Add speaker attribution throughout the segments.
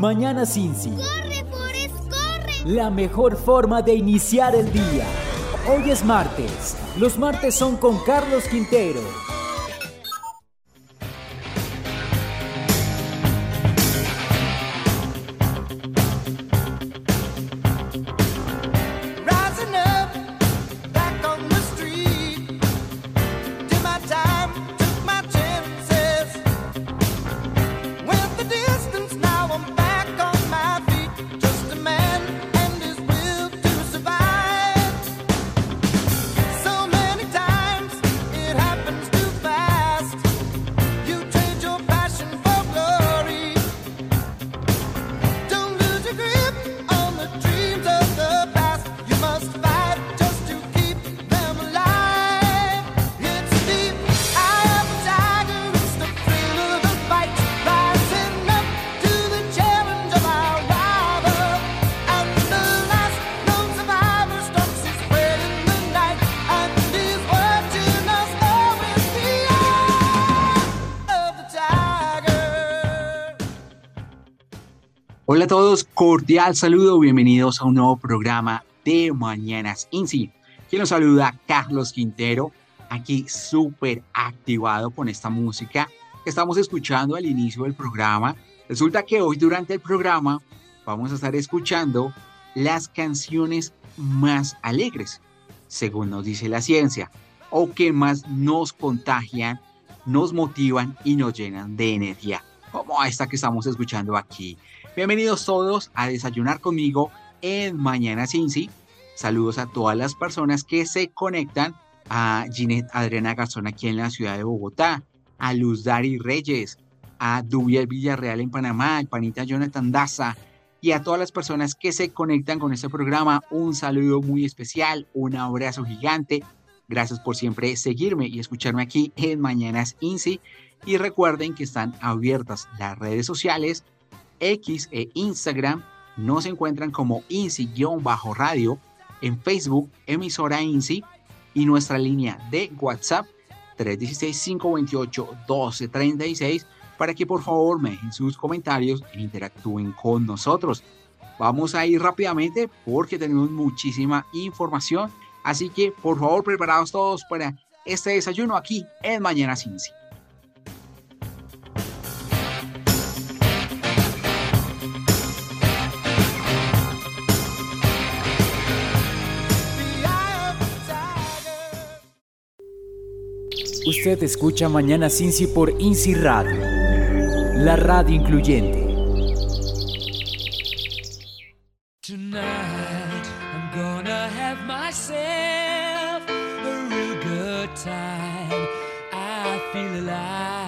Speaker 1: Mañana Cincy.
Speaker 2: ¡Corre, Forrest, corre!
Speaker 1: La mejor forma de iniciar el día. Hoy es martes. Los martes son con Carlos Quintero.
Speaker 3: Hola a todos, cordial saludo, bienvenidos a un nuevo programa de Mañanas Cincy. Quien nos saluda, Carlos Quintero, aquí súper activado con esta música que estamos escuchando al inicio del programa. Resulta que hoy durante el programa vamos a estar escuchando las canciones más alegres, según nos dice la ciencia, o que más nos contagian, nos motivan y nos llenan de energía, como esta que estamos escuchando aquí. Bienvenidos todos a desayunar conmigo en Mañana Cincy. Saludos a todas las personas que se conectan, a Ginette Adriana Garzón aquí en la ciudad de Bogotá, a Luz Dari Reyes, a Dubiel Villarreal en Panamá, al panita Jonathan Daza y a todas las personas que se conectan con este programa. Un saludo muy especial, un abrazo gigante. Gracias por siempre seguirme y escucharme aquí en Mañanas Cincy. Y recuerden que están abiertas las redes sociales, X e Instagram. Nos encuentran como Cincy-radio, en Facebook emisora Cincy y nuestra línea de WhatsApp 316-528-1236 para que por favor me dejen sus comentarios e interactúen con nosotros. Vamos a ir rápidamente porque tenemos muchísima información, así que por favor preparados todos para este desayuno aquí en Mañana Cincy.
Speaker 1: Usted escucha Mañana Cincy por Cincy Radio, la radio incluyente.
Speaker 4: Tonight I'm gonna have myself a real good time. I feel alive,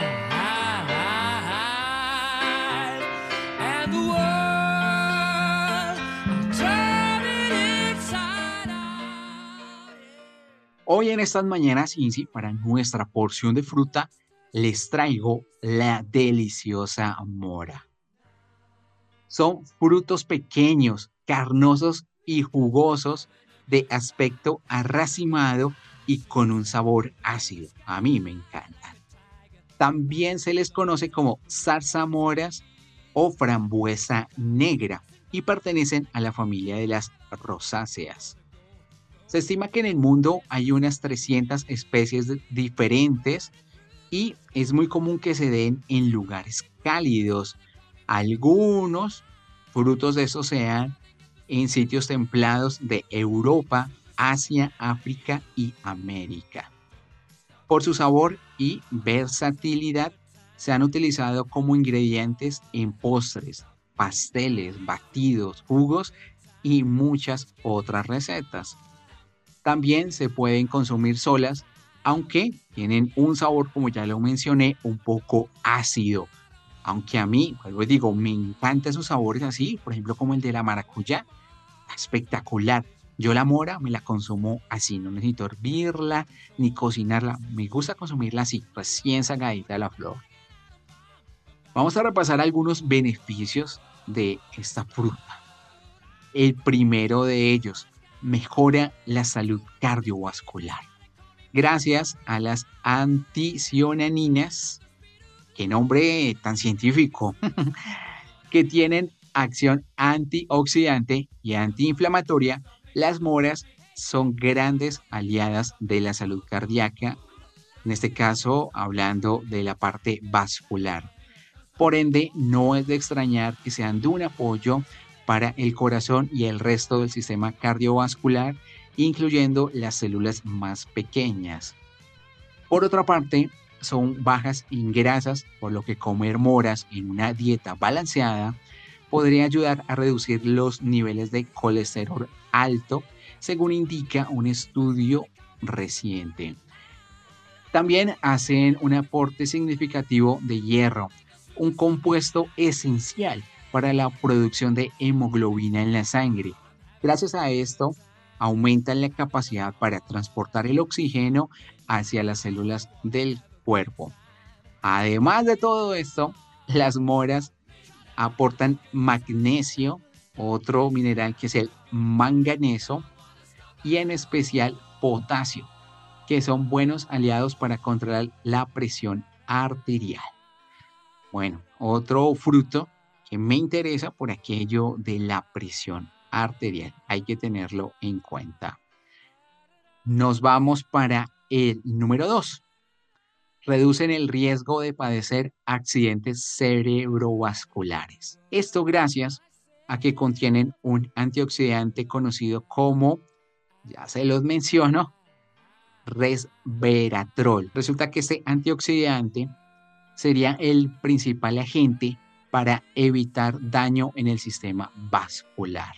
Speaker 4: and the world I'm turning inside out.
Speaker 3: Hoy en estas Mañanas Cincy, para nuestra porción de fruta, les traigo la deliciosa mora. Son frutos pequeños, carnosos y jugosos, de aspecto arracimado y con un sabor ácido. A mí me encantan. También se les conoce como zarzamoras o frambuesa negra y pertenecen a la familia de las rosáceas. Se estima que en el mundo hay unas 300 especies diferentes y es muy común que se den en lugares cálidos. Algunos frutos de estos se dan en sitios templados de Europa, Asia, África y América. Por su sabor y versatilidad, se han utilizado como ingredientes en postres, pasteles, batidos, jugos y muchas otras recetas. También se pueden consumir solas, aunque tienen un sabor, como ya lo mencioné, un poco ácido. Aunque a mí, vuelvo y digo, me encantan esos sabores así, por ejemplo, como el de la maracuyá, espectacular. Yo la mora me la consumo así, no necesito hervirla ni cocinarla. Me gusta consumirla así, recién sacadita de la flor. Vamos a repasar algunos beneficios de esta fruta. El primero de ellos, mejora la salud cardiovascular. Gracias a las anticianinas, qué nombre tan científico, que tienen acción antioxidante y antiinflamatoria, las moras son grandes aliadas de la salud cardíaca, en este caso hablando de la parte vascular. Por ende, no es de extrañar que sean de un apoyo para el corazón y el resto del sistema cardiovascular, incluyendo las células más pequeñas. Por otra parte, son bajas en grasas, por lo que comer moras en una dieta balanceada podría ayudar a reducir los niveles de colesterol alto, según indica un estudio reciente. También hacen un aporte significativo de hierro, un compuesto esencial para la producción de hemoglobina en la sangre. Gracias a esto, aumentan la capacidad para transportar el oxígeno hacia las células del cuerpo. Además de todo esto, las moras aportan magnesio, otro mineral que es el manganeso, y en especial potasio, que son buenos aliados para controlar la presión arterial. Bueno, otro fruto que me interesa por aquello de la presión arterial, hay que tenerlo en cuenta. Nos vamos para el número 2. Reducen el riesgo de padecer accidentes cerebrovasculares. Esto gracias a que contienen un antioxidante conocido como, ya se los menciono, resveratrol. Resulta que este antioxidante sería el principal agente para evitar daño en el sistema vascular.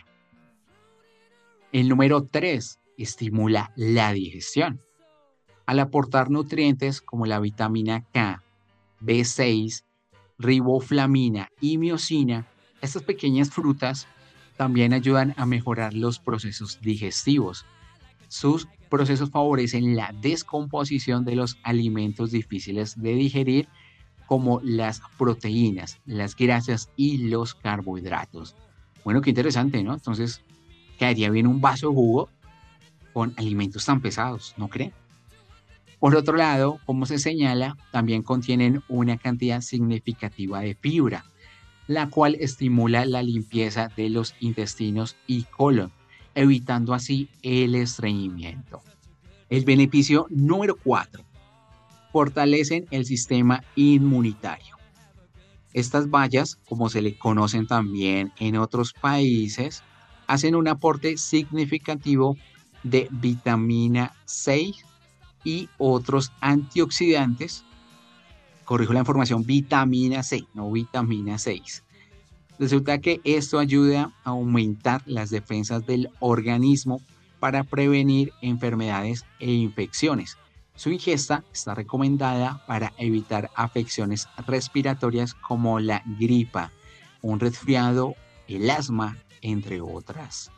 Speaker 3: El número 3 estimula la digestión. Al aportar nutrientes como la vitamina K, B6, riboflavina y miosina, estas pequeñas frutas también ayudan a mejorar los procesos digestivos. Sus procesos favorecen la descomposición de los alimentos difíciles de digerir, como las proteínas, las grasas y los carbohidratos. Bueno, qué interesante, ¿no? Entonces, quedaría bien un vaso de jugo con alimentos tan pesados, ¿no creen? Por otro lado, como se señala, también contienen una cantidad significativa de fibra, la cual estimula la limpieza de los intestinos y colon, evitando así el estreñimiento. El beneficio número 4. Fortalecen el sistema inmunitario. Estas bayas, como se le conocen también en otros países, hacen un aporte significativo de vitamina C y otros antioxidantes. Corrijo la información, vitamina C, no vitamina 6. Resulta que esto ayuda a aumentar las defensas del organismo para prevenir enfermedades e infecciones. Su ingesta está recomendada para evitar afecciones respiratorias como la gripa, un resfriado, el asma, entre otras.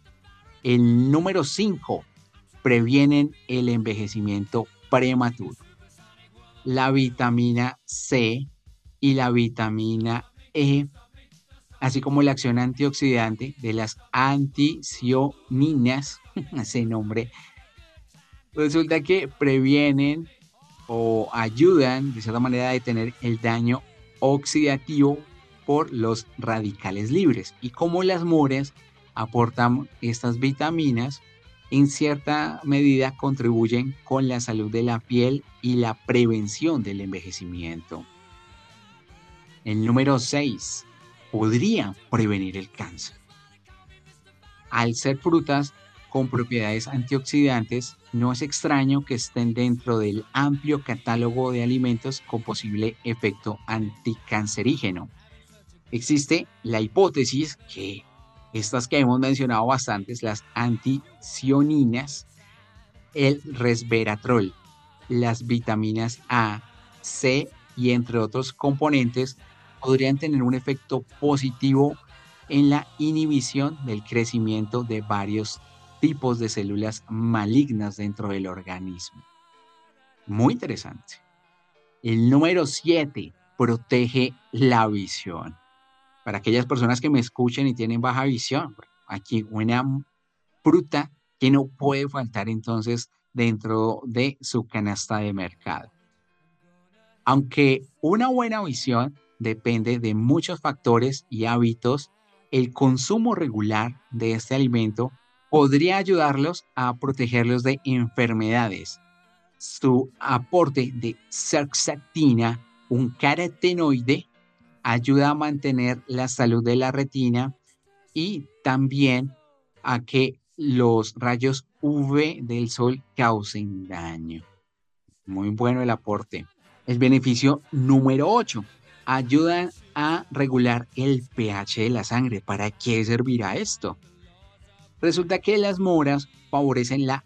Speaker 3: El número 5. Previenen el envejecimiento prematuro. La vitamina C y la vitamina E, así como la acción antioxidante de las anticianinas, ese nombre, resulta que previenen o ayudan de cierta manera a detener el daño oxidativo por los radicales libres. Y como las moras aportan estas vitaminas, en cierta medida contribuyen con la salud de la piel y la prevención del envejecimiento. El número 6. Podría prevenir el cáncer. Al ser frutas con propiedades antioxidantes, no es extraño que estén dentro del amplio catálogo de alimentos con posible efecto anticancerígeno. Existe la hipótesis que estas que hemos mencionado bastantes, las anticianinas, el resveratrol, las vitaminas A, C y entre otros componentes podrían tener un efecto positivo en la inhibición del crecimiento de varios tipos de células malignas dentro del organismo. Muy interesante. El número 7, protege la visión. Para aquellas personas que me escuchen y tienen baja visión, aquí una fruta que no puede faltar entonces dentro de su canasta de mercado. Aunque una buena visión depende de muchos factores y hábitos, el consumo regular de este alimento podría ayudarlos a protegerlos de enfermedades. Su aporte de zeaxantina, un carotenoide, ayuda a mantener la salud de la retina y también a que los rayos UV del sol causen daño. Muy bueno el aporte. El beneficio número 8. Ayudan a regular el pH de la sangre. ¿Para qué servirá esto? Resulta que las moras favorecen la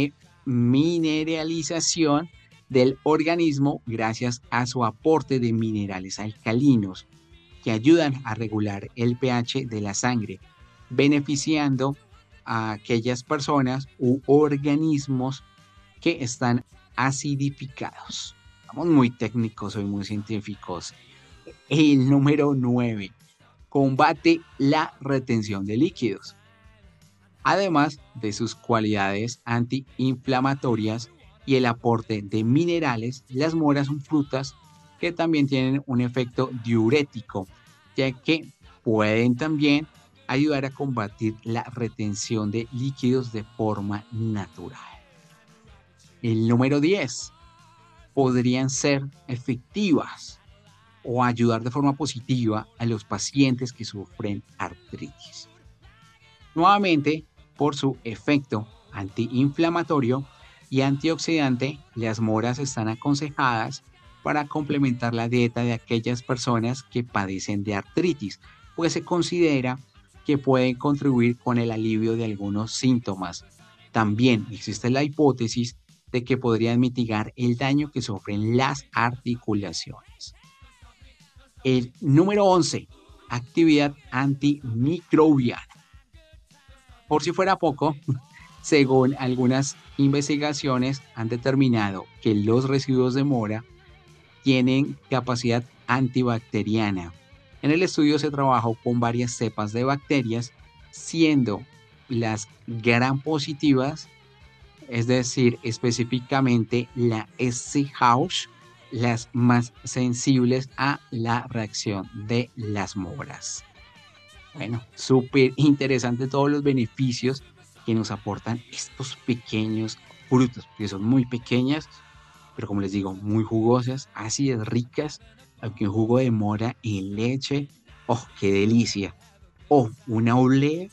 Speaker 3: remineralización del organismo gracias a su aporte de minerales alcalinos que ayudan a regular el pH de la sangre, beneficiando a aquellas personas u organismos que están acidificados. Estamos muy técnicos hoy, muy científicos. El número 9. Combate la retención de líquidos. Además de sus cualidades antiinflamatorias y el aporte de minerales, las moras son frutas que también tienen un efecto diurético, ya que pueden también ayudar a combatir la retención de líquidos de forma natural. El número 10. Podrían ser efectivas o ayudar de forma positiva a los pacientes que sufren artritis. Nuevamente, por su efecto antiinflamatorio y antioxidante, las moras están aconsejadas para complementar la dieta de aquellas personas que padecen de artritis, pues se considera que pueden contribuir con el alivio de algunos síntomas. También existe la hipótesis de que podrían mitigar el daño que sufren las articulaciones. El número 11. Actividad antimicrobiana. Por si fuera poco, según algunas investigaciones han determinado que los residuos de mora tienen capacidad antibacteriana. En el estudio se trabajó con varias cepas de bacterias, siendo las gram positivas, es decir, específicamente la S. house, las más sensibles a la reacción de las moras. Bueno, súper interesante todos los beneficios que nos aportan estos pequeños frutos, que son muy pequeñas, pero como les digo, muy jugosas, ácidas, ricas, aunque un jugo de mora y leche, ¡oh, qué delicia! O una olea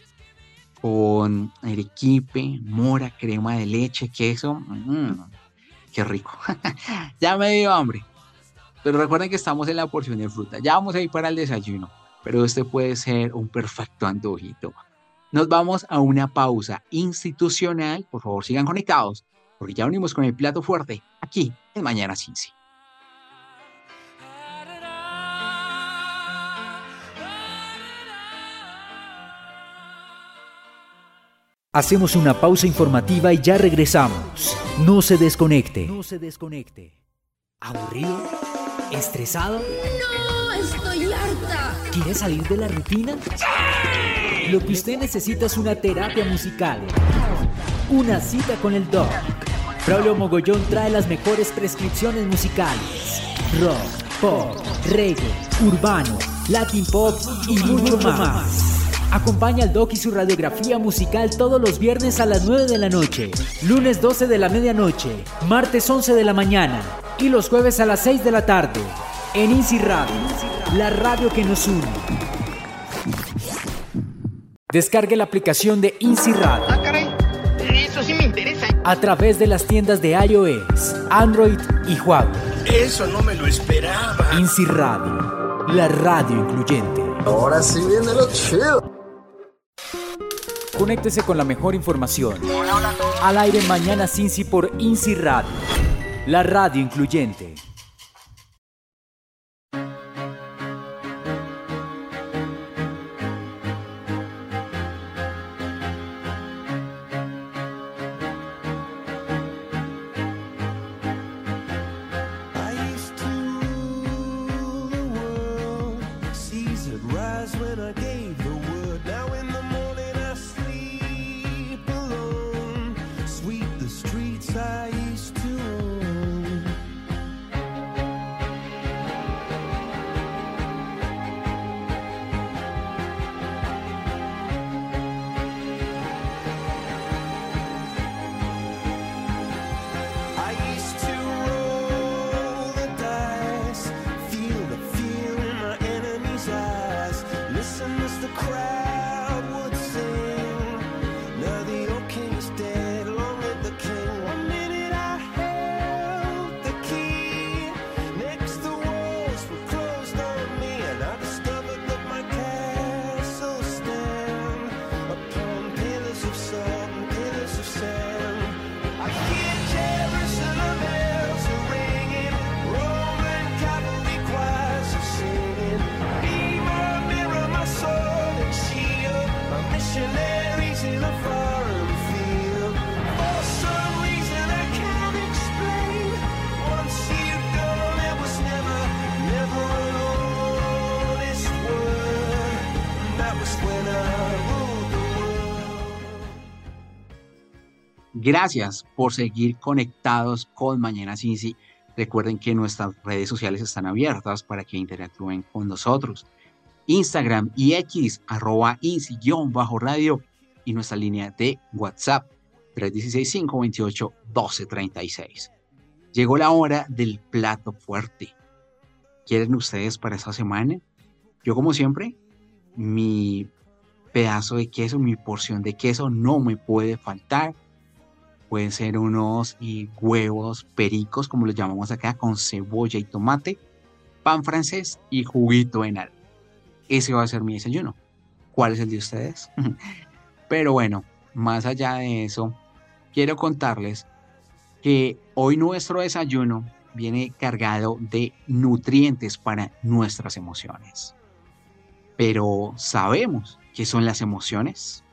Speaker 3: con arequipe, mora, crema de leche, queso, ¡qué rico! Ya me dio hambre, pero recuerden que estamos en la porción de fruta, ya vamos a ir para el desayuno, pero este puede ser un perfecto antojito. Nos vamos a una pausa institucional, por favor sigan conectados, porque ya venimos con el plato fuerte, aquí en Mañana Cincy.
Speaker 1: Hacemos una pausa informativa y ya regresamos. No se desconecte. No se desconecte. ¿Aburrido? ¿Estresado?
Speaker 2: ¡No! ¡Estoy harta!
Speaker 1: ¿Quiere salir de la rutina? ¡Sí! Lo que usted necesita es una terapia musical. Una cita con el doc. Braulio Mogollón trae las mejores prescripciones musicales. Rock, pop, reggae, urbano, latin pop y mucho más. Acompaña al doc y su radiografía musical todos los viernes a las 9 de la noche, lunes 12 de la medianoche, martes 11 de la mañana y los jueves a las 6 de la tarde. En INSI Radio, la radio que nos une. Descargue la aplicación de INSI Radio.
Speaker 5: Ah, caray, eso sí me interesa.
Speaker 1: A través de las tiendas de iOS, Android y Huawei.
Speaker 5: Eso no me lo esperaba.
Speaker 1: INSI Radio, la radio incluyente.
Speaker 6: Ahora sí viene lo chido.
Speaker 1: Conéctese con la mejor información. Al aire Mañana Cincy por INSI Radio, la radio incluyente.
Speaker 7: crowd would sing. Now the old king is dead, long live the king. One minute I held the key, next the walls were closed on me, and I discovered that my castle stand upon pillars of salt and pillars of sand. I hear Jerusalem bells are ringing, Roman cavalry choirs are singing. Be my mirror, my sword and shield, my missionaries in a foreign field. For some reason I can't explain, once you've gone there was never an honest word. That was when I ruled the world.
Speaker 3: Gracias por seguir conectados con Mañana Cincy. Recuerden que nuestras redes sociales están abiertas para que interactúen con nosotros. Instagram y X, @INCY_radio, y nuestra línea de WhatsApp, 316-528-1236. Llegó la hora del plato fuerte. ¿Quieren ustedes para esta semana? Yo, como siempre, mi pedazo de queso, mi porción de queso no me puede faltar. Pueden ser unos huevos pericos, como los llamamos acá, con cebolla y tomate, pan francés y juguito de naranja. Ese va a ser mi desayuno. ¿Cuál es el de ustedes? Pero bueno, más allá de eso, quiero contarles que hoy nuestro desayuno viene cargado de nutrientes para nuestras emociones. Pero ¿sabemos qué son las emociones?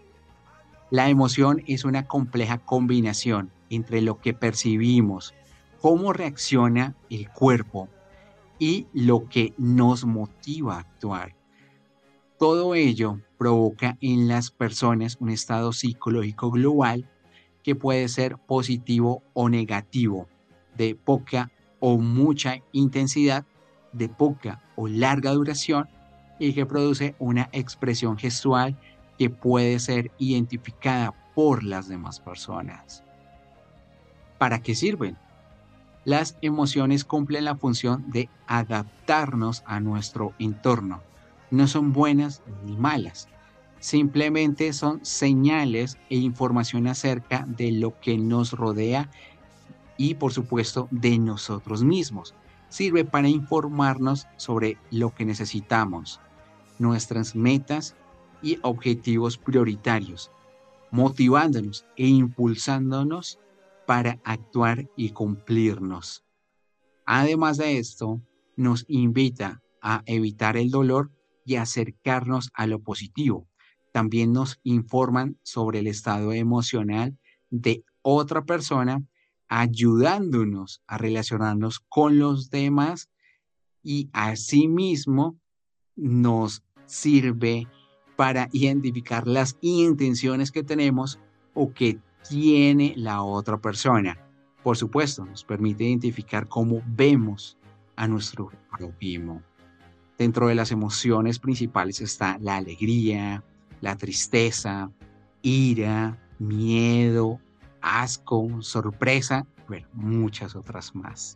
Speaker 3: La emoción es una compleja combinación entre lo que percibimos, cómo reacciona el cuerpo y lo que nos motiva a actuar. Todo ello provoca en las personas un estado psicológico global que puede ser positivo o negativo, de poca o mucha intensidad, de poca o larga duración, y que produce una expresión gestual que puede ser identificada por las demás personas. ¿Para qué sirven? Las emociones cumplen la función de adaptarnos a nuestro entorno. No son buenas ni malas, simplemente son señales e información acerca de lo que nos rodea y, por supuesto, de nosotros mismos. Sirve para informarnos sobre lo que necesitamos, nuestras metas y objetivos prioritarios, motivándonos e impulsándonos para actuar y cumplirnos. Además de esto, nos invita a evitar el dolor y acercarnos a lo positivo. También nos informan sobre el estado emocional de otra persona, ayudándonos a relacionarnos con los demás, y asimismo nos sirve para identificar las intenciones que tenemos o que tiene la otra persona. Por supuesto, nos permite identificar cómo vemos a nuestro prójimo. Dentro de las emociones principales está la alegría, la tristeza, ira, miedo, asco, sorpresa, bueno, muchas otras más.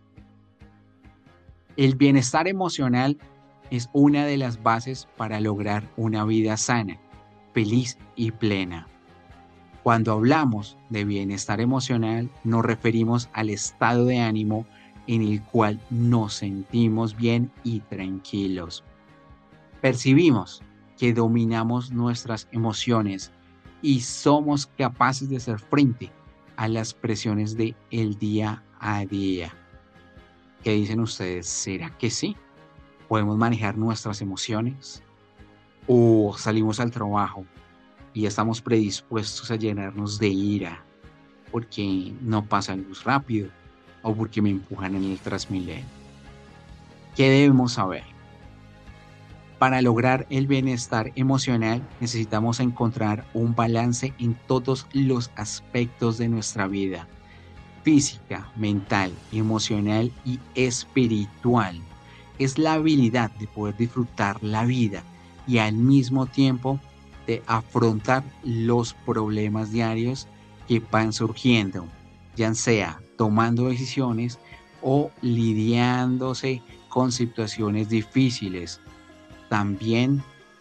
Speaker 3: El bienestar emocional es una de las bases para lograr una vida sana, feliz y plena. Cuando hablamos de bienestar emocional, nos referimos al estado de ánimo en el cual nos sentimos bien y tranquilos. Percibimos que dominamos nuestras emociones y somos capaces de hacer frente a las presiones del día a día. ¿Qué dicen ustedes? ¿Será que sí? ¿Podemos manejar nuestras emociones? ¿O salimos al trabajo y estamos predispuestos a llenarnos de ira porque no pasa luz rápido o porque me empujan en el Transmilenio? ¿Qué debemos saber? Para lograr el bienestar emocional necesitamos encontrar un balance en todos los aspectos de nuestra vida: física, mental, emocional y espiritual. Es la habilidad de poder disfrutar la vida y al mismo tiempo de afrontar los problemas diarios que van surgiendo, ya sea tomando decisiones o lidiándose con situaciones difíciles. También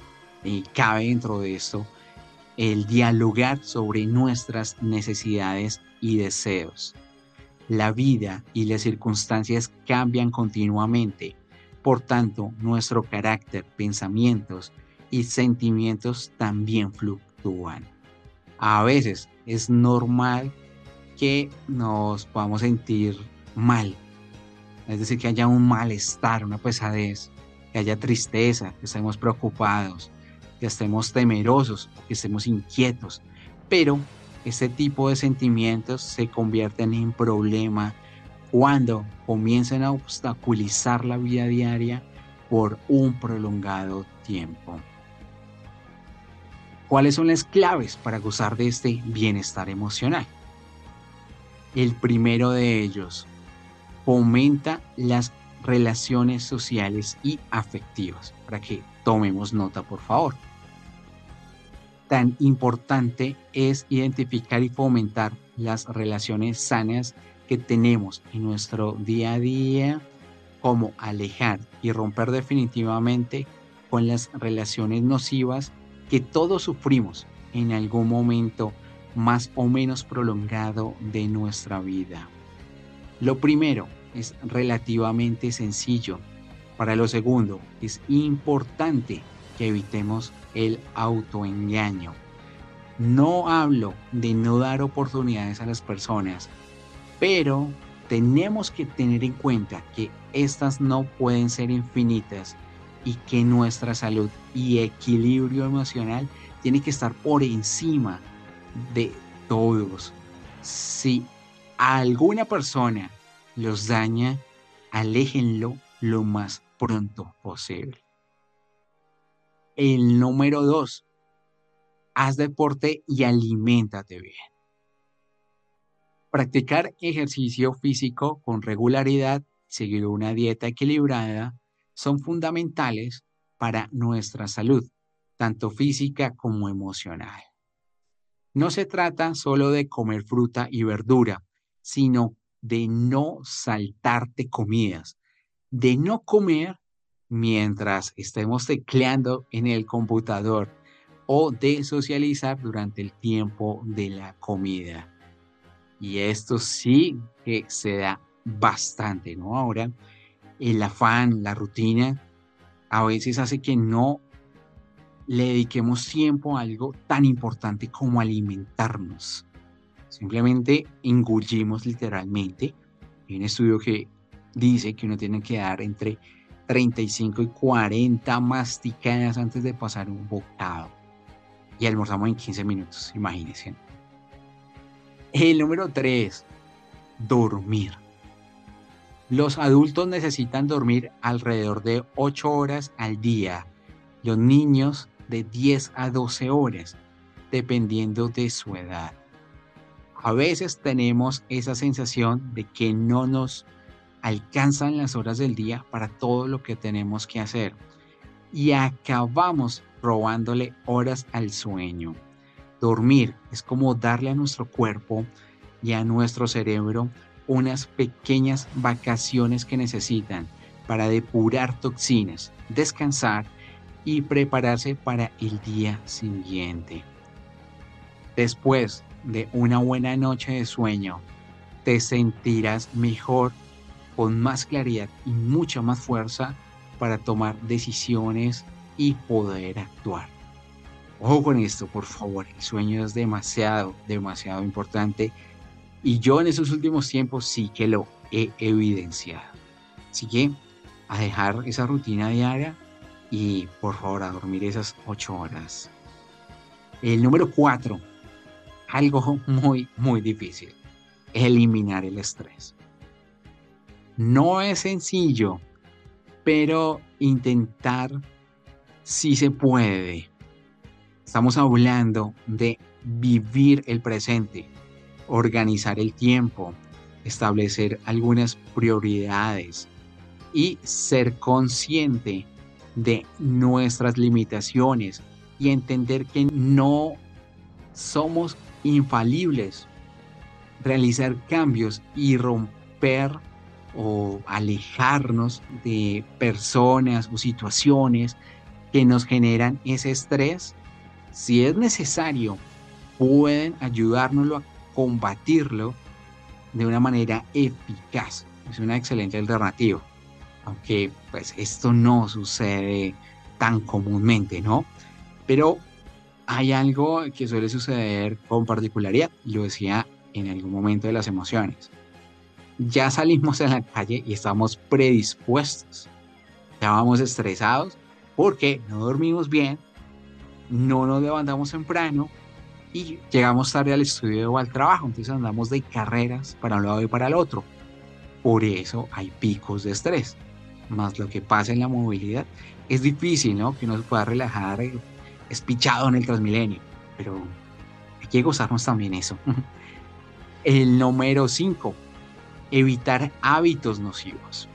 Speaker 3: cabe dentro de esto el dialogar sobre nuestras necesidades y deseos. La vida y las circunstancias cambian continuamente, por tanto, nuestro carácter, pensamientos y sentimientos también fluctúan. A veces es normal que nos podamos sentir mal, es decir, que haya un malestar, una pesadez, que haya tristeza, que estemos preocupados, que estemos temerosos, que estemos inquietos, pero este tipo de sentimientos se convierten en problema cuando comienzan a obstaculizar la vida diaria por un prolongado tiempo. ¿Cuáles son las claves para gozar de este bienestar emocional? El primero de ellos, fomenta las relaciones sociales y afectivas, para que tomemos nota, por favor. Tan importante es identificar y fomentar las relaciones sanas que tenemos en nuestro día a día, como alejar y romper definitivamente con las relaciones nocivas que todos sufrimos en algún momento más o menos prolongado de nuestra vida. Lo primero es relativamente sencillo. Para lo segundo, es importante que evitemos el autoengaño. No hablo de no dar oportunidades a las personas, pero tenemos que tener en cuenta que estas no pueden ser infinitas y que nuestra salud y equilibrio emocional tiene que estar por encima de todos. Si a alguna persona los daña, aléjenlo lo más pronto posible. El número 2, haz deporte y aliméntate bien. Practicar ejercicio físico con regularidad, seguir una dieta equilibrada, son fundamentales para nuestra salud, tanto física como emocional. No se trata solo de comer fruta y verdura, sino de no saltarte comidas, de no comer mientras estemos tecleando en el computador o de socializar durante el tiempo de la comida. Y esto sí que se da bastante, ¿no? Ahora, el afán, la rutina, a veces hace que no le dediquemos tiempo a algo tan importante como alimentarnos. Simplemente engullimos literalmente. Hay un estudio que dice que uno tiene que dar entre 35 y 40 masticadas antes de pasar un bocado. Y almorzamos en 15 minutos, imagínense. El número 3, dormir. Los adultos necesitan dormir alrededor de 8 horas al día. Los niños de 10 a 12 horas, dependiendo de su edad. A veces tenemos esa sensación de que no nos alcanzan las horas del día para todo lo que tenemos que hacer y acabamos robándole horas al sueño. Dormir es como darle a nuestro cuerpo y a nuestro cerebro unas pequeñas vacaciones que necesitan para depurar toxinas, descansar y prepararse para el día siguiente. Después de una buena noche de sueño, te sentirás mejor, con más claridad y mucha más fuerza para tomar decisiones y poder actuar. Ojo con esto, por favor, el sueño es demasiado importante y yo en esos últimos tiempos sí que lo he evidenciado. Así que a dejar esa rutina diaria y por favor a dormir esas 8 horas. El número 4, algo muy difícil, eliminar el estrés. No es sencillo, pero intentar sí se puede. Estamos hablando de vivir el presente, organizar el tiempo, establecer algunas prioridades y ser consciente de nuestras limitaciones y entender que no somos infalibles. Realizar cambios y romper o alejarnos de personas o situaciones que nos generan ese estrés, si es necesario, pueden ayudárnoslo a combatirlo de una manera eficaz. Es una excelente alternativa, aunque pues esto no sucede tan comúnmente, ¿no? Pero hay algo que suele suceder con particularidad, lo decía en algún momento de las emociones. Ya salimos a la calle y estamos predispuestos, ya vamos estresados porque no dormimos bien, no nos levantamos temprano y llegamos tarde al estudio o al trabajo, entonces andamos de carreras para un lado y para el otro. Por eso hay picos de estrés. Más lo que pasa en la movilidad, es difícil, ¿no? Que uno se pueda relajar espichado en el Transmilenio, pero hay que gozarnos también eso. El número 5, evitar hábitos nocivos.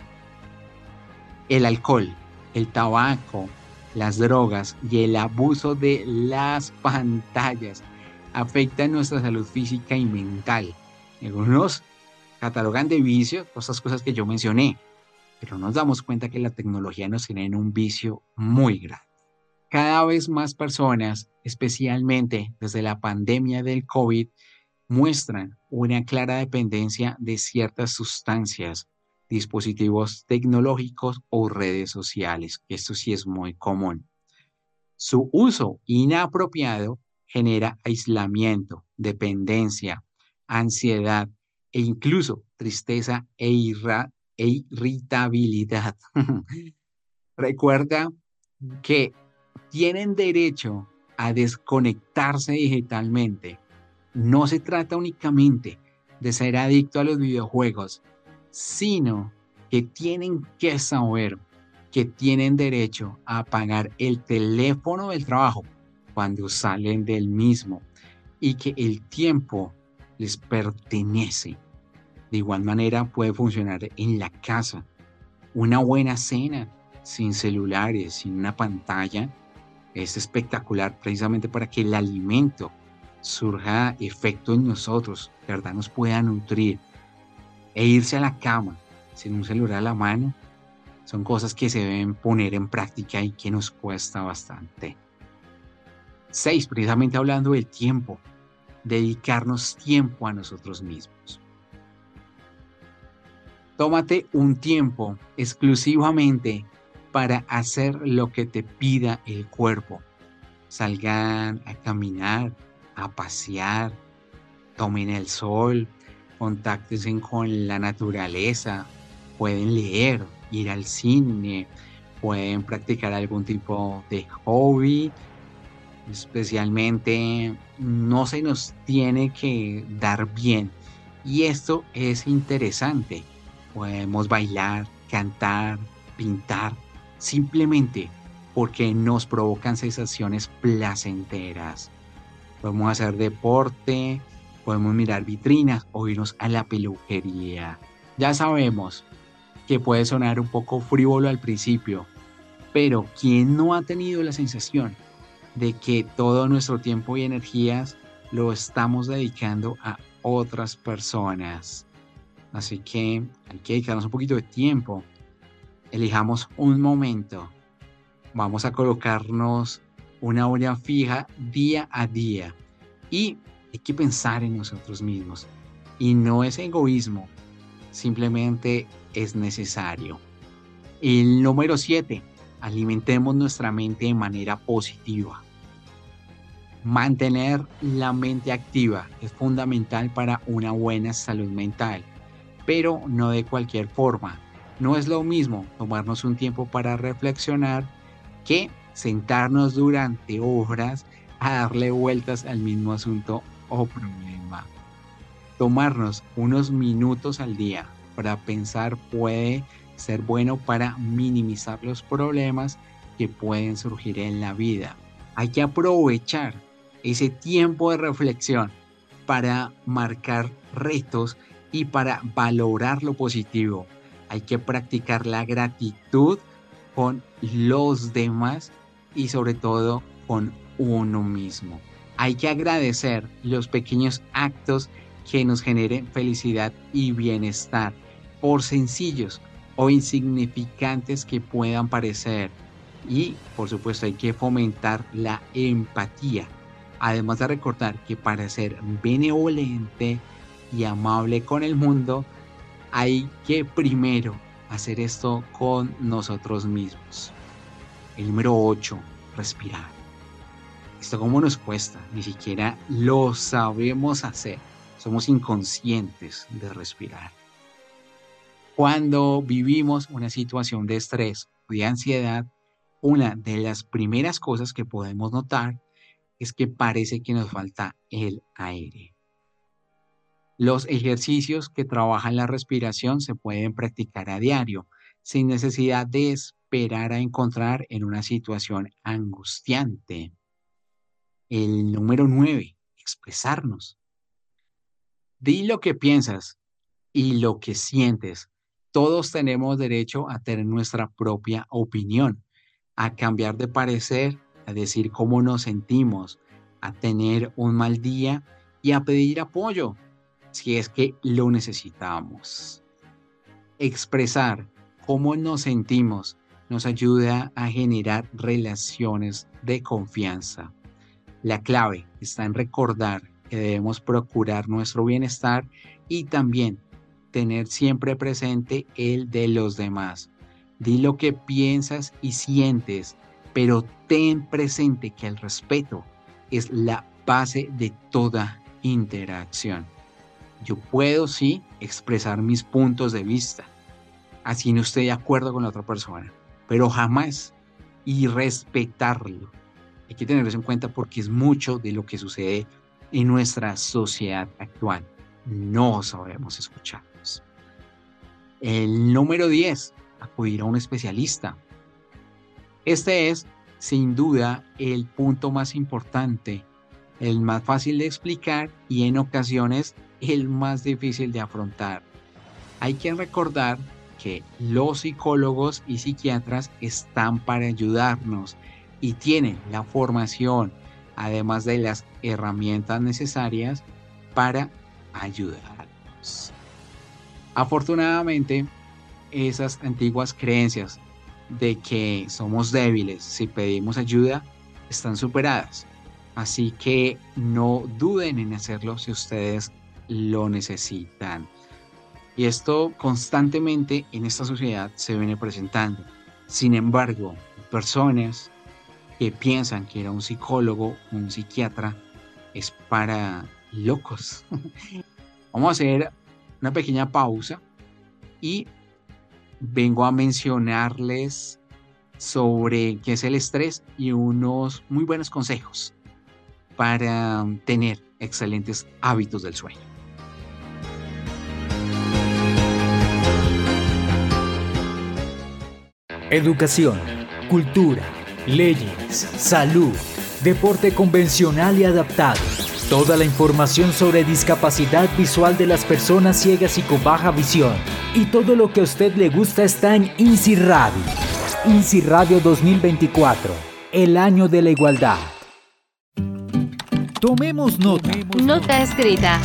Speaker 3: El alcohol, el tabaco, las drogas y el abuso de las pantallas afectan nuestra salud física y mental. Algunos catalogan de vicio todas estas cosas que yo mencioné, pero nos damos cuenta que la tecnología nos tiene en un vicio muy grande. Cada vez más personas, especialmente desde la pandemia del COVID, muestran una clara dependencia de ciertas sustancias, dispositivos tecnológicos o redes sociales, que esto sí es muy común. Su uso inapropiado genera aislamiento, dependencia, ansiedad e incluso tristeza e irritabilidad. Recuerda que tienen derecho a desconectarse digitalmente. No se trata únicamente de ser adicto a los videojuegos, sino que tienen que saber que tienen derecho a apagar el teléfono del trabajo cuando salen del mismo y que el tiempo les pertenece. De igual manera puede funcionar en la casa. Una buena cena sin celulares, sin una pantalla, es espectacular precisamente para que el alimento surja efecto en nosotros, de verdad nos pueda nutrir. E irse a la cama sin un celular a la mano son cosas que se deben poner en práctica y que nos cuesta bastante. 6, precisamente hablando del tiempo, dedicarnos tiempo a nosotros mismos. Tómate un tiempo exclusivamente para hacer lo que te pida el cuerpo. Salgan a caminar, a pasear, tomen el sol, contáctense con la naturaleza, pueden leer, ir al cine, pueden practicar algún tipo de hobby. Especialmente no se nos tiene que dar bien y esto es interesante. Podemos bailar, cantar, pintar, simplemente porque nos provocan sensaciones placenteras. Podemos hacer deporte, podemos mirar vitrinas o irnos a la peluquería. Ya sabemos que puede sonar un poco frívolo al principio, pero ¿quién no ha tenido la sensación de que todo nuestro tiempo y energías lo estamos dedicando a otras personas? Así que hay que dedicarnos un poquito de tiempo. Elijamos un momento. Vamos a colocarnos una hora fija día a día. Y hay que pensar en nosotros mismos. Y no es egoísmo, simplemente es necesario. El número 7. Alimentemos nuestra mente de manera positiva. Mantener la mente activa es fundamental para una buena salud mental, pero no de cualquier forma. No es lo mismo tomarnos un tiempo para reflexionar que sentarnos durante horas a darle vueltas al mismo asunto o problema. Tomarnos unos minutos al día para pensar puede ser bueno para minimizar los problemas que pueden surgir en la vida. Hay que aprovechar ese tiempo de reflexión para marcar retos y para valorar lo positivo. Hay que practicar la gratitud con los demás y sobre todo con uno mismo. Hay que agradecer los pequeños actos que nos generen felicidad y bienestar, por sencillos o insignificantes que puedan parecer. Y por supuesto hay que fomentar la empatía. Además de recordar que para ser benevolente y amable con el mundo, hay que primero hacer esto con nosotros mismos. El número 8, respirar. Esto cómo nos cuesta, ni siquiera lo sabemos hacer. Somos inconscientes de respirar. Cuando vivimos una situación de estrés o de ansiedad, una de las primeras cosas que podemos notar es que parece que nos falta el aire. Los ejercicios que trabajan la respiración se pueden practicar a diario, sin necesidad de esperar a encontrar en una situación angustiante. El número 9, expresarnos. Di lo que piensas y lo que sientes. Todos tenemos derecho a tener nuestra propia opinión, a cambiar de parecer, a decir cómo nos sentimos, a tener un mal día y a pedir apoyo si es que lo necesitamos. Expresar cómo nos sentimos nos ayuda a generar relaciones de confianza. La clave está en recordar que debemos procurar nuestro bienestar y también tener siempre presente el de los demás. Di lo que piensas y sientes, pero ten presente que el respeto es la base de toda interacción. Yo puedo sí expresar mis puntos de vista, así no estoy de acuerdo con la otra persona, pero jamás y respetarlo. Hay que tenerlo en cuenta porque es mucho de lo que sucede en nuestra sociedad actual. No sabemos escucharnos. El número 10, acudir a un especialista. Este es, sin duda, el punto más importante, el más fácil de explicar y en ocasiones el más difícil de afrontar. Hay que recordar que los psicólogos y psiquiatras están para ayudarnos y tienen la formación, además de las herramientas necesarias para ayudarnos. Afortunadamente, esas antiguas creencias de que somos débiles si pedimos ayuda están superadas. Así que no duden en hacerlo si ustedes lo necesitan. Y esto constantemente en esta sociedad se viene presentando. Sin embargo, personas que piensan que ir a un psicólogo, un psiquiatra, es para locos. Vamos a hacer una pequeña pausa y vengo a mencionarles sobre qué es el estrés y unos muy buenos consejos para tener excelentes hábitos del sueño.
Speaker 1: Educación, cultura, leyes, salud, deporte convencional y adaptado. Toda la información sobre discapacidad visual de las personas ciegas y con baja visión. Y todo lo que a usted le gusta está en INSI Radio. INSI Radio 2024, el año de la igualdad. Tomemos nota.
Speaker 8: Nota escrita.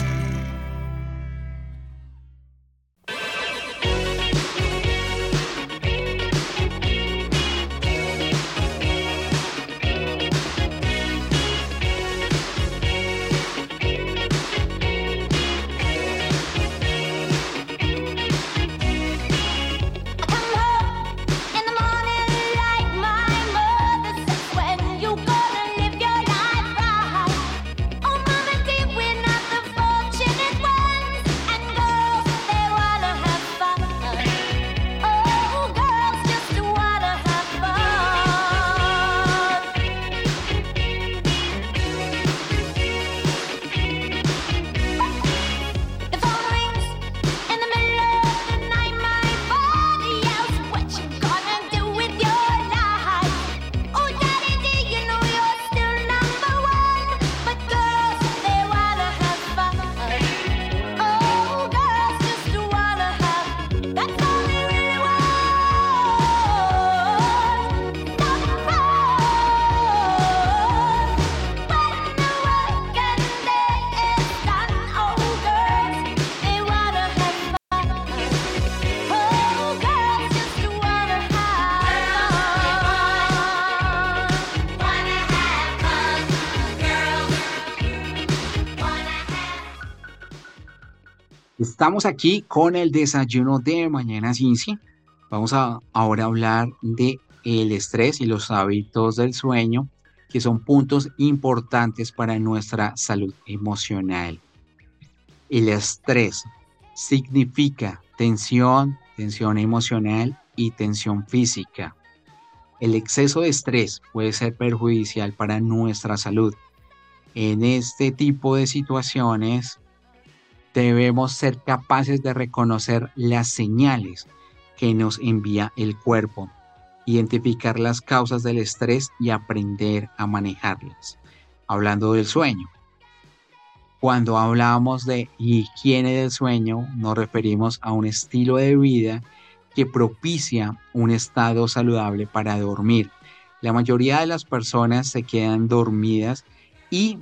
Speaker 3: Estamos aquí con el desayuno de Mañana Cincy. Vamos a ahora hablar de el estrés y los hábitos del sueño, que son puntos importantes para nuestra salud emocional. El estrés significa tensión, tensión emocional y tensión física. El exceso de estrés puede ser perjudicial para nuestra salud. En este tipo de situaciones debemos ser capaces de reconocer las señales que nos envía el cuerpo, identificar las causas del estrés y aprender a manejarlas. Hablando del sueño, cuando hablamos de higiene del sueño, nos referimos a un estilo de vida que propicia un estado saludable para dormir. La mayoría de las personas se quedan dormidas y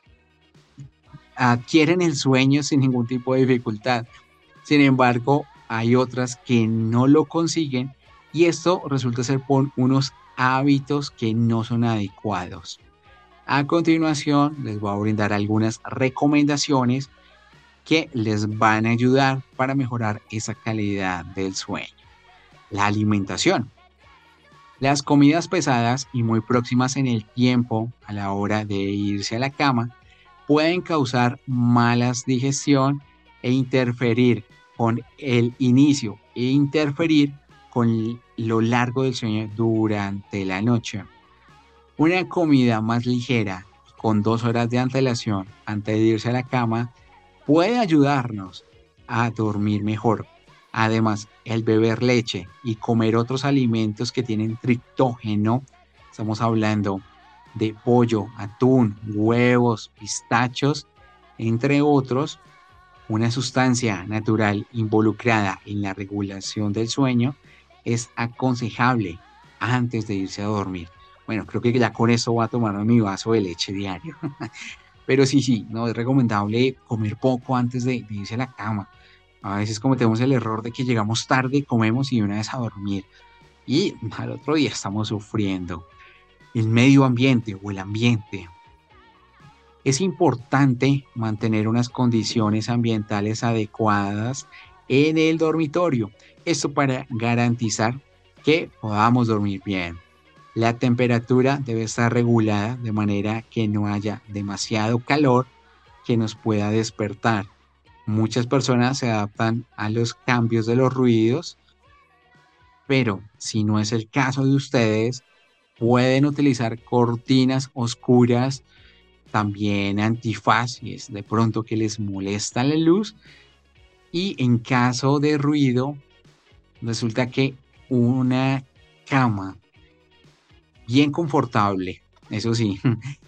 Speaker 3: adquieren el sueño sin ningún tipo de dificultad. Sin embargo, hay otras que no lo consiguen y esto resulta ser por unos hábitos que no son adecuados. A continuación, les voy a brindar algunas recomendaciones que les van a ayudar para mejorar esa calidad del sueño. La alimentación. Las comidas pesadas y muy próximas en el tiempo a la hora de irse a la cama pueden causar malas digestión e interferir con el inicio con lo largo del sueño durante la noche. Una comida más ligera, con 2 horas de antelación antes de irse a la cama, puede ayudarnos a dormir mejor. Además, el beber leche y comer otros alimentos que tienen triptógeno, estamos hablando de pollo, atún, huevos, pistachos, entre otros, una sustancia natural involucrada en la regulación del sueño, es aconsejable antes de irse a dormir. Bueno, creo que ya con eso voy a tomar mi vaso de leche diario. Pero sí, no es recomendable comer poco antes de irse a la cama. A veces cometemos el error de que llegamos tarde, comemos y de una vez a dormir. Y al otro día estamos sufriendo. El medio ambiente o el ambiente. Es importante mantener unas condiciones ambientales adecuadas en el dormitorio. Esto para garantizar que podamos dormir bien. La temperatura debe estar regulada de manera que no haya demasiado calor que nos pueda despertar. Muchas personas se adaptan a los cambios de los ruidos, pero si no es el caso de ustedes, pueden utilizar cortinas oscuras, también antifaz, si es de pronto que les molesta la luz. Y en caso de ruido, resulta que una cama bien confortable, eso sí,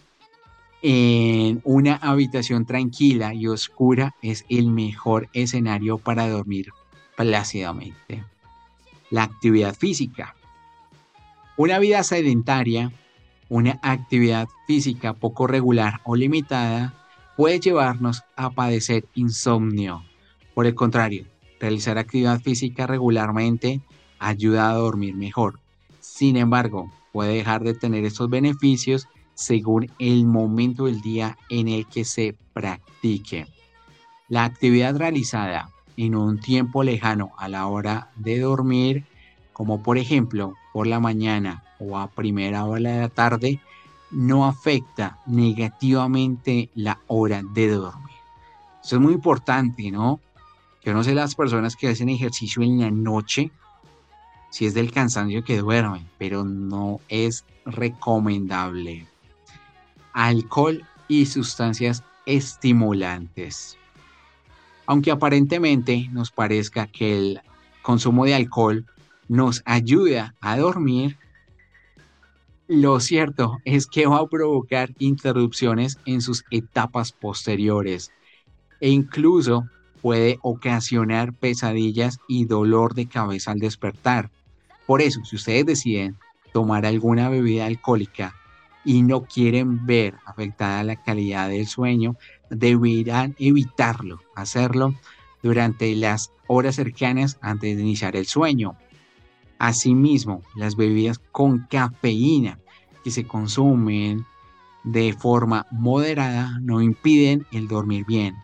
Speaker 3: en una habitación tranquila y oscura es el mejor escenario para dormir plácidamente. La actividad física. Una vida sedentaria, una actividad física poco regular o limitada puede llevarnos a padecer insomnio. Por el contrario, realizar actividad física regularmente ayuda a dormir mejor. Sin embargo, puede dejar de tener estos beneficios según el momento del día en el que se practique. La actividad realizada en un tiempo lejano a la hora de dormir, como por ejemplo por la mañana o a primera hora de la tarde, no afecta negativamente la hora de dormir. Eso es muy importante, ¿no? Yo no sé las personas que hacen ejercicio en la noche, si es del cansancio que duermen, pero no es recomendable. Alcohol y sustancias estimulantes. Aunque aparentemente nos parezca que el consumo de alcohol nos ayuda a dormir, lo cierto es que va a provocar interrupciones en sus etapas posteriores e incluso puede ocasionar pesadillas y dolor de cabeza al despertar. Por eso, si ustedes deciden tomar alguna bebida alcohólica y no quieren ver afectada la calidad del sueño, deberán evitarlo, hacerlo durante las horas cercanas antes de iniciar el sueño. Asimismo, las bebidas con cafeína que se consumen de forma moderada no impiden el dormir bien,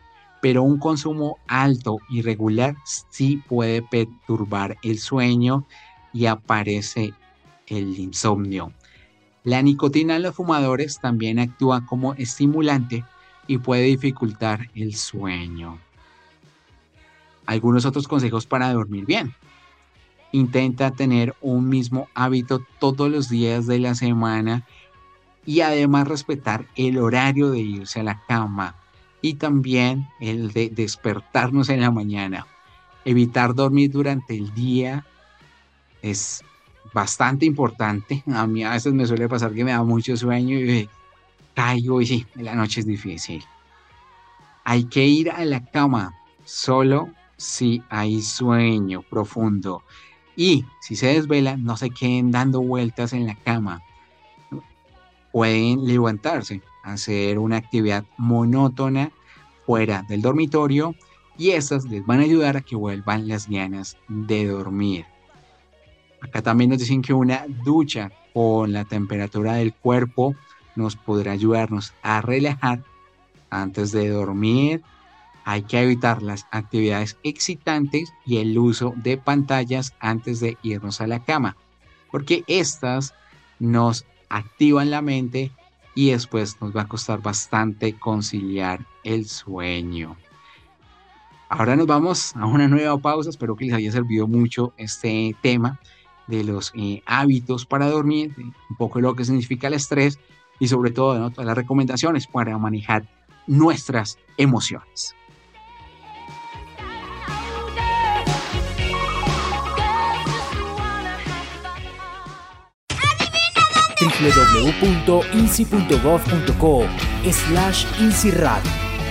Speaker 3: pero un consumo alto y regular sí puede perturbar el sueño y aparece el insomnio. La nicotina en los fumadores también actúa como estimulante y puede dificultar el sueño. Algunos otros consejos para dormir bien. Intenta tener un mismo hábito todos los días de la semana y además respetar el horario de irse a la cama y también el de despertarnos en la mañana. Evitar dormir durante el día es bastante importante. A mí a veces me suele pasar que me da mucho sueño y caigo y sí, la noche es difícil. Hay que ir a la cama solo si hay sueño profundo. Y si se desvelan, no se queden dando vueltas en la cama. Pueden levantarse, hacer una actividad monótona fuera del dormitorio y estas les van a ayudar a que vuelvan las ganas de dormir. Acá también nos dicen que una ducha con la temperatura del cuerpo nos podrá ayudarnos a relajar antes de dormir. Hay que evitar las actividades excitantes y el uso de pantallas antes de irnos a la cama, porque estas nos activan la mente y después nos va a costar bastante conciliar el sueño. Ahora nos vamos a una nueva pausa. Espero que les haya servido mucho este tema de los hábitos para dormir, un poco de lo que significa el estrés y sobre todo, ¿no?, todas las recomendaciones para manejar nuestras emociones.
Speaker 1: www.insi.gov.co/INSIRadio.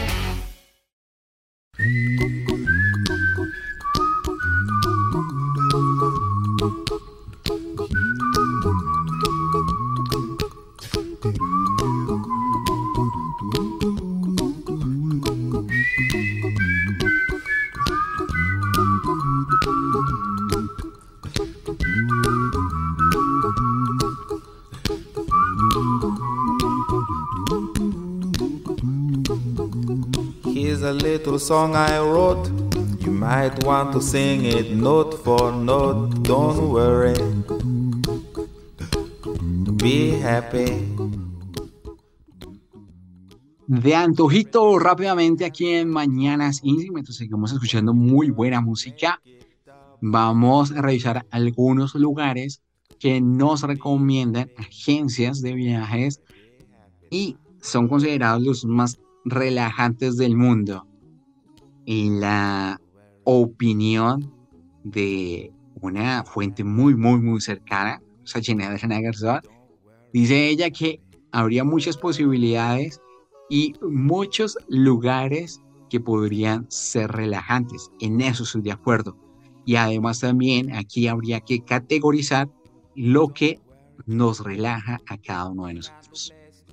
Speaker 8: Here's a little song I wrote. You might want to sing it note for note. Don't worry. Be happy.
Speaker 3: De antojito rápidamente aquí en Mañanas Insi, mientras seguimos escuchando muy buena música, vamos a revisar algunos lugares que nos recomiendan agencias de viajes y son considerados los más relajantes del mundo. Y la opinión de una fuente muy cercana, o sea, Jenna Garzón, dice ella que habría muchas posibilidades y muchos lugares que podrían ser relajantes. En eso estoy de acuerdo. Y además también aquí habría que categorizar lo que nos relaja a cada uno de nosotros.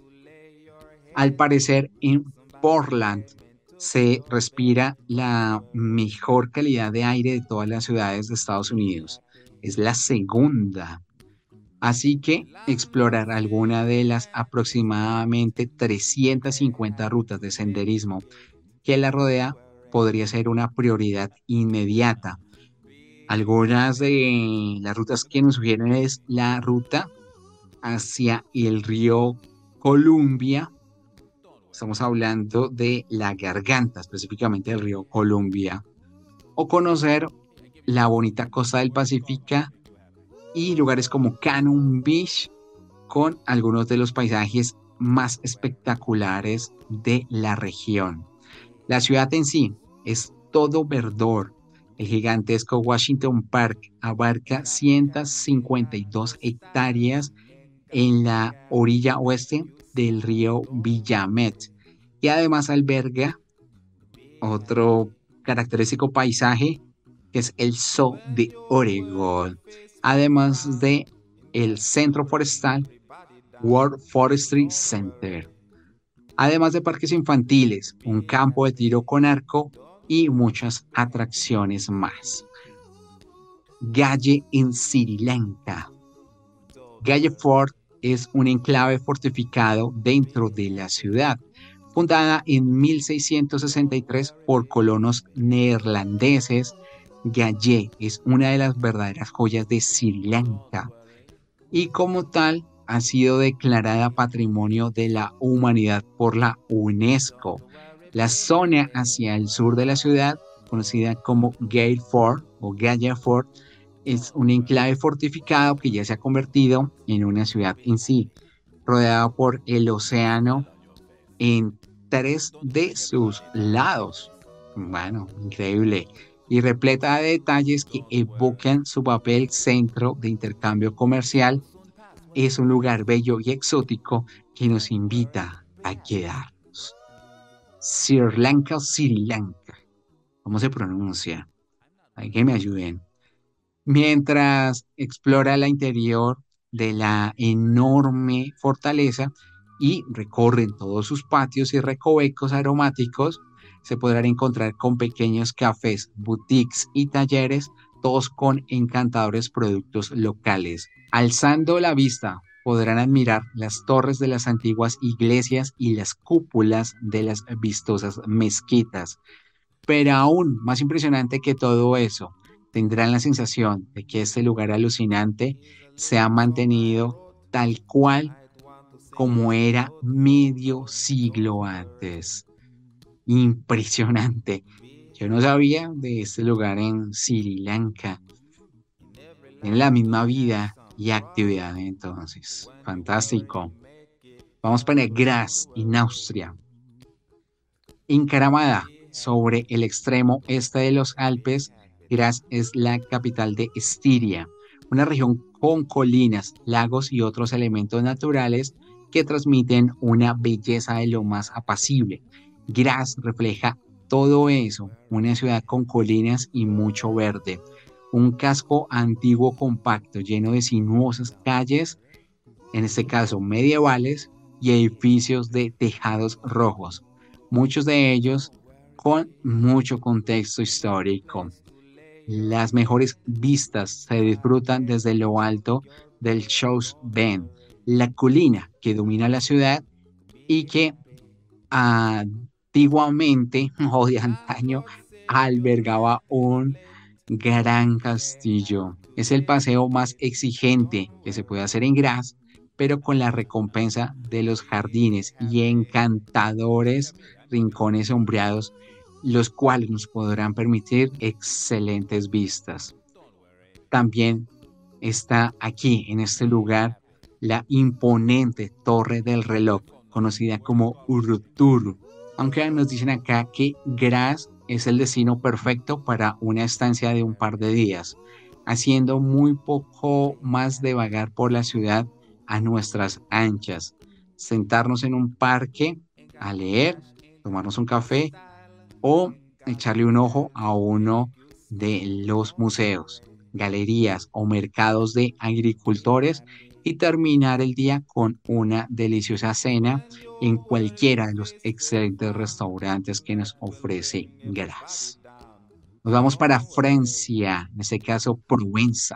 Speaker 3: Al parecer en Portland se respira la mejor calidad de aire de todas las ciudades de Estados Unidos. Es la segunda. Así que explorar alguna de las aproximadamente 350 rutas de senderismo que la rodea podría ser una prioridad inmediata. Algunas de las rutas que nos sugieren es la ruta hacia el río Columbia. Estamos hablando de la garganta, específicamente del río Columbia, o conocer la bonita costa del Pacífico y lugares como Cannon Beach, con algunos de los paisajes más espectaculares de la región. La ciudad en sí es todo verdor. El gigantesco Washington Park abarca 152 hectáreas en la orilla oeste del río Willamette y además alberga otro característico paisaje que es el Zoo de Oregón, además de el Centro Forestal World Forestry Center, además de parques infantiles, un campo de tiro con arco y muchas atracciones más. Galle en Sri Lanka. Galle Fort es un enclave fortificado dentro de la ciudad. Fundada en 1663 por colonos neerlandeses, Galle es una de las verdaderas joyas de Sri Lanka y como tal ha sido declarada Patrimonio de la Humanidad por la UNESCO. La zona hacia el sur de la ciudad, conocida como Gale Fort o Gaya Fort, es un enclave fortificado que ya se ha convertido en una ciudad en sí, rodeada por el océano en 3 de sus lados. Bueno, increíble. Y repleta de detalles que evocan su papel centro de intercambio comercial. Es un lugar bello y exótico que nos invita a quedarnos. Sri Lanka o Sri Lanka. ¿Cómo se pronuncia? Hay que me ayuden. Mientras explora el interior de la enorme fortaleza y recorren todos sus patios y recovecos aromáticos, se podrán encontrar con pequeños cafés, boutiques y talleres, todos con encantadores productos locales. Alzando la vista, podrán admirar las torres de las antiguas iglesias y las cúpulas de las vistosas mezquitas. Pero aún más impresionante que todo eso, tendrán la sensación de que este lugar alucinante se ha mantenido tal cual como era medio siglo antes. Impresionante. Yo no sabía de este lugar en Sri Lanka. En la misma vida y actividad entonces. Fantástico. Vamos para Graz, en Austria. Encaramada sobre el extremo este de los Alpes, Graz es la capital de Estiria, una región con colinas, lagos y otros elementos naturales que transmiten una belleza de lo más apacible. Graz refleja todo eso, una ciudad con colinas y mucho verde, un casco antiguo compacto lleno de sinuosas calles, en este caso medievales, y edificios de tejados rojos, muchos de ellos con mucho contexto histórico. Las mejores vistas se disfrutan desde lo alto del Schaus Ben, la colina que domina la ciudad y que antiguamente o de antaño albergaba un gran castillo. Es el paseo más exigente que se puede hacer en Graz, pero con la recompensa de los jardines y encantadores rincones sombreados, los cuales nos podrán permitir excelentes vistas. También está aquí, en este lugar, la imponente Torre del Reloj, conocida como Uruturu, aunque nos dicen acá que Graz es el destino perfecto para una estancia de un par de días, haciendo muy poco más de vagar por la ciudad a nuestras anchas, sentarnos en un parque a leer, tomarnos un café o echarle un ojo a uno de los museos, galerías o mercados de agricultores y terminar el día con una deliciosa cena en cualquiera de los excelentes restaurantes que nos ofrece Graz. Nos vamos para Francia, en este caso Provenza.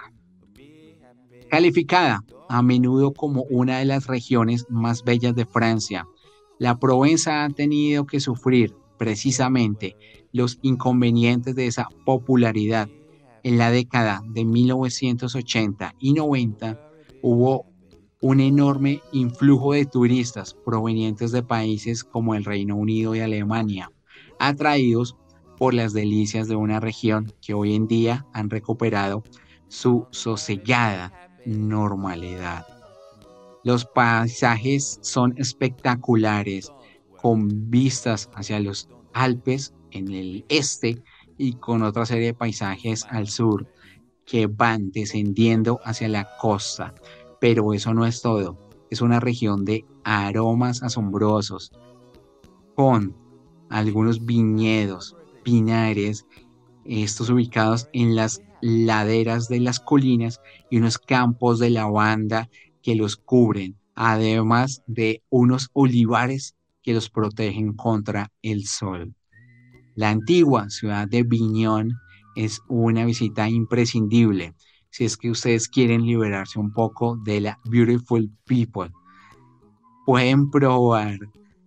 Speaker 3: Calificada a menudo como una de las regiones más bellas de Francia, la Provenza ha tenido que sufrir precisamente los inconvenientes de esa popularidad. En la década de 1980 y 90 hubo un enorme influjo de turistas provenientes de países como el Reino Unido y Alemania, atraídos por las delicias de una región que hoy en día han recuperado su sosegada normalidad. Los paisajes son espectaculares, con vistas hacia los Alpes en el este y con otra serie de paisajes al sur que van descendiendo hacia la costa. Pero eso no es todo. Es una región de aromas asombrosos, con algunos viñedos, pinares, estos ubicados en las laderas de las colinas y unos campos de lavanda que los cubren, además de unos olivares que los protegen contra el sol. La antigua ciudad de Viñón es una visita imprescindible si es que ustedes quieren liberarse un poco de la beautiful people. Pueden probar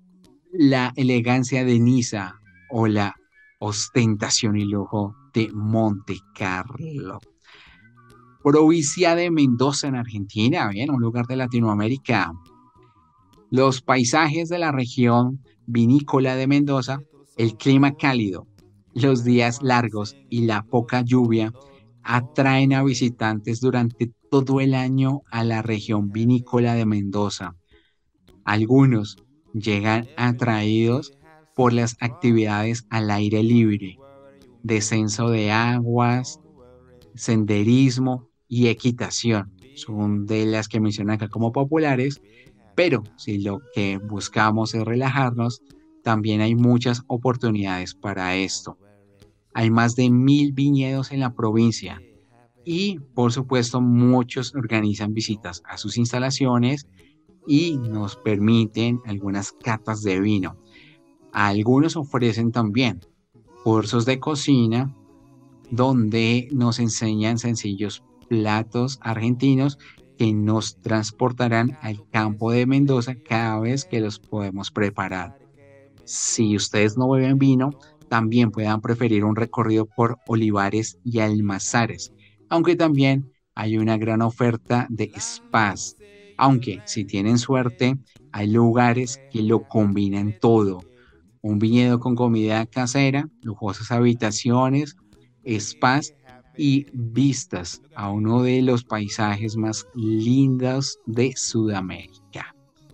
Speaker 3: la elegancia de Niza o la ostentación y lujo de Monte Carlo. Provincia de Mendoza en Argentina, bien, un lugar de Latinoamérica. Los paisajes de la región vinícola de Mendoza, el clima cálido, los días largos y la poca lluvia atraen a visitantes durante todo el año a la región vinícola de Mendoza. Algunos llegan atraídos por las actividades al aire libre, descenso de aguas, senderismo y equitación. Son de las que mencionan acá como populares, pero si lo que buscamos es relajarnos, también hay muchas oportunidades para esto. Hay más de 1000 viñedos en la provincia y, por supuesto, muchos organizan visitas a sus instalaciones y nos permiten algunas catas de vino. Algunos ofrecen también cursos de cocina donde nos enseñan sencillos platos argentinos que nos transportarán al campo de Mendoza cada vez que los podemos preparar. Si ustedes no beben vino, también puedan preferir un recorrido por olivares y almazares, aunque también hay una gran oferta de spas. Aunque si tienen suerte, hay lugares que lo combinan todo. Un viñedo con comida casera, lujosas habitaciones, spas y vistas a uno de los paisajes más lindos de Sudamérica.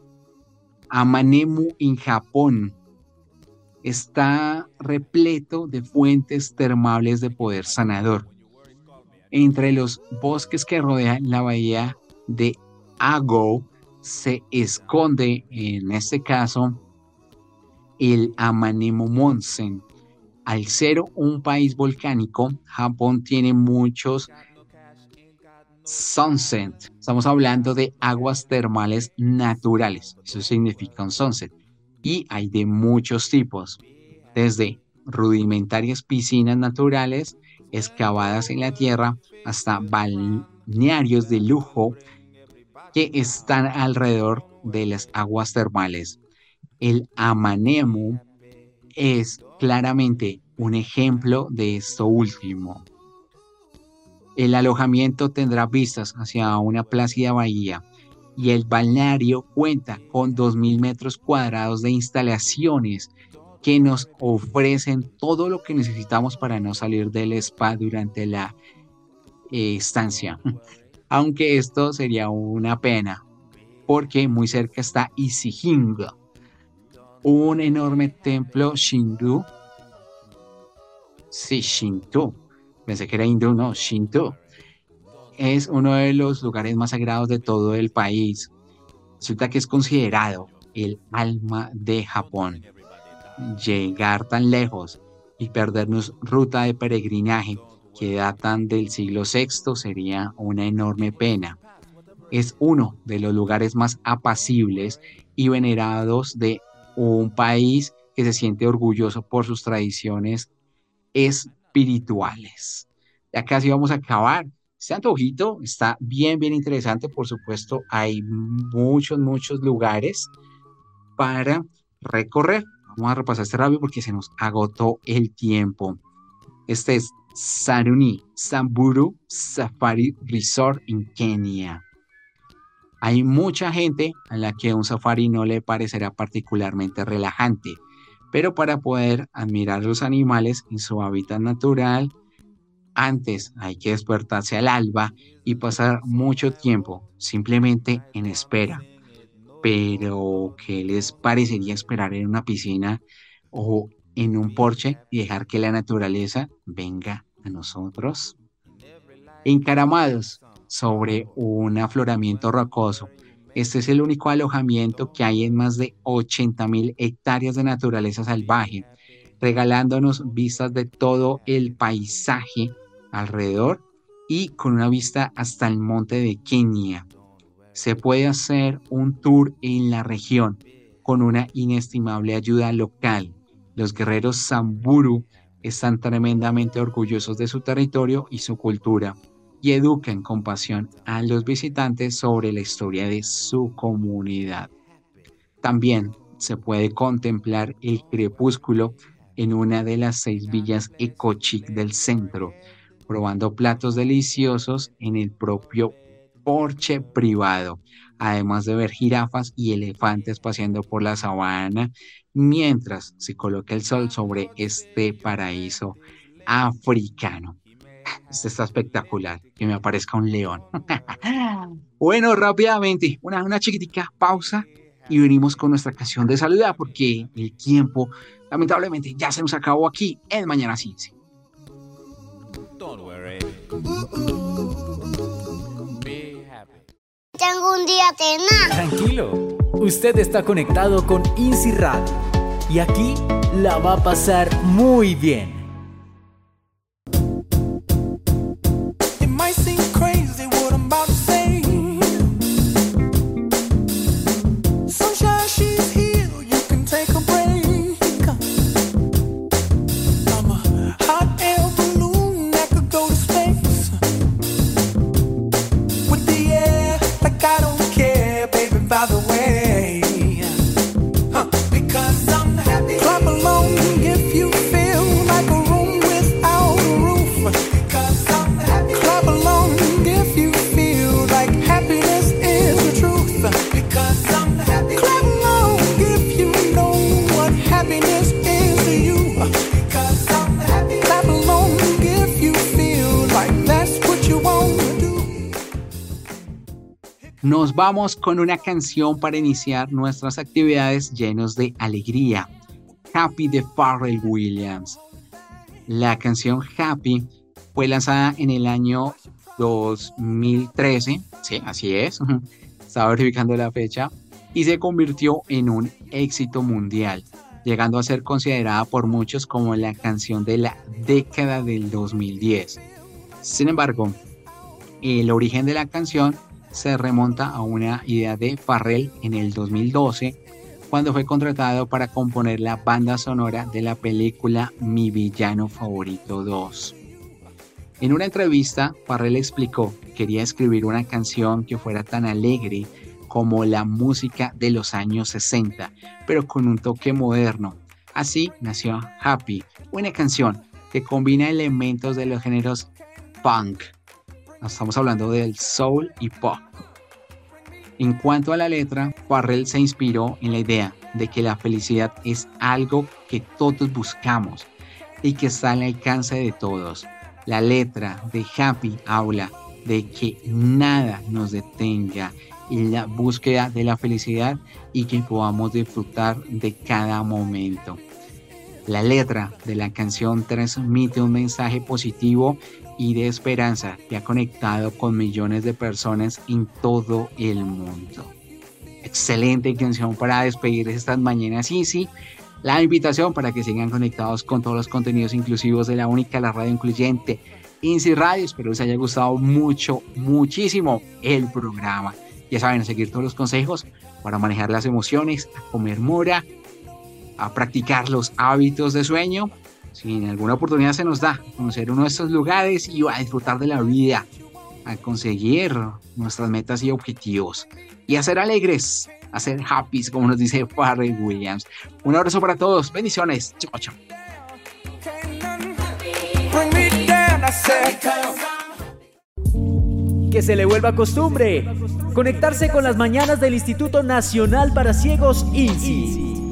Speaker 3: Amanemu en Japón está repleto de fuentes termales de poder sanador. Entre los bosques que rodean la bahía de Ago se esconde, en este caso, el Amanemu Onsen. Al ser un país volcánico, Japón tiene muchos sunset. Estamos hablando de aguas termales naturales. Eso significa un sunset. Y hay de muchos tipos, desde rudimentarias piscinas naturales excavadas en la tierra hasta balnearios de lujo que están alrededor de las aguas termales. El Amanemu es claramente un ejemplo de esto último. El alojamiento tendrá vistas hacia una plácida bahía y el balneario cuenta con 2000 metros cuadrados de instalaciones que nos ofrecen todo lo que necesitamos para no salir del spa durante la estancia. Aunque esto sería una pena, porque muy cerca está Isijinga, un enorme templo Shinto. Sí, Shinto. Pensé que era hindú, no, Shinto. Es uno de los lugares más sagrados de todo el país. Resulta que es considerado el alma de Japón. Llegar tan lejos y perdernos ruta de peregrinaje que datan del siglo VI sería una enorme pena. Es uno de los lugares más apacibles y venerados de un país que se siente orgulloso por sus tradiciones espirituales. Ya casi vamos a acabar. Este antojito está bien, bien interesante. Por supuesto, hay muchos lugares para recorrer. Vamos a repasar este rápido porque se nos agotó el tiempo. Este es Saruni Samburu Safari Resort en Kenia. Hay mucha gente a la que un safari no le parecerá particularmente relajante, pero para poder admirar los animales en su hábitat natural, antes hay que despertarse al alba y pasar mucho tiempo simplemente en espera. Pero, ¿qué les parecería esperar en una piscina o en un porche y dejar que la naturaleza venga a nosotros? Encaramados sobre un afloramiento rocoso. Este es el único alojamiento que hay en más de 80.000 hectáreas de naturaleza salvaje, regalándonos vistas de todo el paisaje alrededor y con una vista hasta el monte de Kenia. Se puede hacer un tour en la región con una inestimable ayuda local. Los guerreros Samburu están tremendamente orgullosos de su territorio y su cultura y educan con pasión a los visitantes sobre la historia de su comunidad. También se puede contemplar el crepúsculo en una de las 6 villas eco-chic del centro, probando platos deliciosos en el propio porche privado, además de ver jirafas y elefantes paseando por la sabana mientras se coloca el sol sobre este paraíso africano. Este está espectacular, que me aparezca un león. Bueno, rápidamente, una chiquitica pausa y venimos con nuestra canción de salida porque el tiempo lamentablemente ya se nos acabó aquí en Mañana Ciencia.
Speaker 4: Don't worry. Be happy.
Speaker 2: Tengo un día tenaz.
Speaker 1: Tranquilo, usted está conectado con INSI Radio y aquí la va a pasar muy bien.
Speaker 7: It might seem crazy what I'm about to say. Sunshine, she's here, you can take a break. I'm a hot air balloon that could go to space. With the air, like I don't care, baby, by the way. Because I'm happy. Clap along if you feel like a room without a roof. Because I'm happy. Clap along if you feel like happiness is the truth. Because I'm happy. Clap along if you know what happiness is to you. Because I'm happy. Clap along if you feel like that's what you want to do.
Speaker 3: Nos vamos con una canción para iniciar nuestras actividades llenos de alegría. Happy de Pharrell Williams. La canción Happy fue lanzada en el año 2013, sí, así es, estaba verificando la fecha, y se convirtió en un éxito mundial, llegando a ser considerada por muchos como la canción de la década del 2010. Sin embargo, el origen de la canción se remonta a una idea de Pharrell en el 2012, cuando fue contratado para componer la banda sonora de la película Mi Villano Favorito 2. En una entrevista, Pharrell explicó que quería escribir una canción que fuera tan alegre como la música de los años 60, pero con un toque moderno. Así nació Happy, una canción que combina elementos de los géneros punk. Estamos hablando del soul y pop. En cuanto a la letra, Pharrell se inspiró en la idea de que la felicidad es algo que todos buscamos y que está al alcance de todos. La letra de Happy habla de que nada nos detenga en la búsqueda de la felicidad y que podamos disfrutar de cada momento. La letra de la canción transmite un mensaje positivo y de esperanza que ha conectado con millones de personas en todo el mundo. Excelente canción para despedir estas mañanas Easy. La invitación para que sigan conectados con todos los contenidos inclusivos de la única, la radio incluyente, INSI Radio. Espero les haya gustado muchísimo el programa. Ya saben, a seguir todos los consejos para manejar las emociones, a comer mora, a practicar los hábitos de sueño. Si en alguna oportunidad se nos da conocer uno de estos lugares y a disfrutar de la vida, a conseguir nuestras metas y objetivos y a ser alegres, a ser happy, como nos dice Pharrell Williams. Un abrazo para todos, bendiciones, chao, chao.
Speaker 1: Que se le vuelva costumbre conectarse con las mañanas del Instituto Nacional para Ciegos INSI.